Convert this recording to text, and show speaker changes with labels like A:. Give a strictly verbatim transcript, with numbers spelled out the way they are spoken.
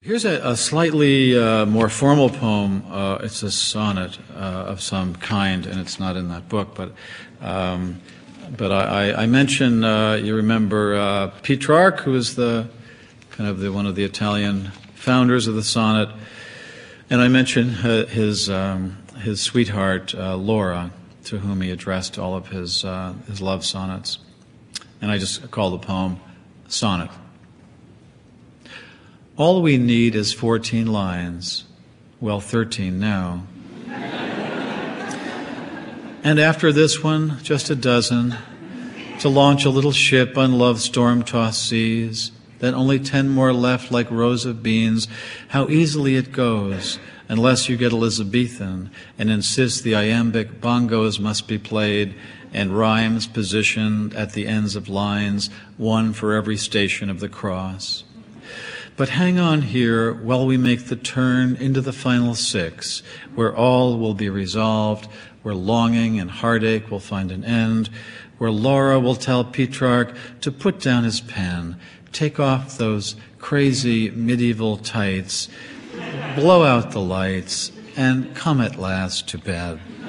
A: Here's a, a slightly uh, more formal poem. Uh, it's a sonnet uh, of some kind, and it's not in that book. But um, but I, I mention uh, you remember uh, Petrarch, who is the kind of the one of the Italian founders of the sonnet, and I mention uh, his um, his sweetheart uh, Laura, to whom he addressed all of his uh, his love sonnets, and I just call the poem Sonnet. All we need is fourteen lines, well, thirteen now. And after this one, just a dozen, to launch a little ship on love's storm-tossed seas, then only ten more left like rows of beans. How easily it goes, unless you get Elizabethan and insist the iambic bongos must be played and rhymes positioned at the ends of lines, one for every station of the cross. But hang on here while we make the turn into the final six, where all will be resolved, where longing and heartache will find an end, where Laura will tell Petrarch to put down his pen, take off those crazy medieval tights, blow out the lights, and come at last to bed.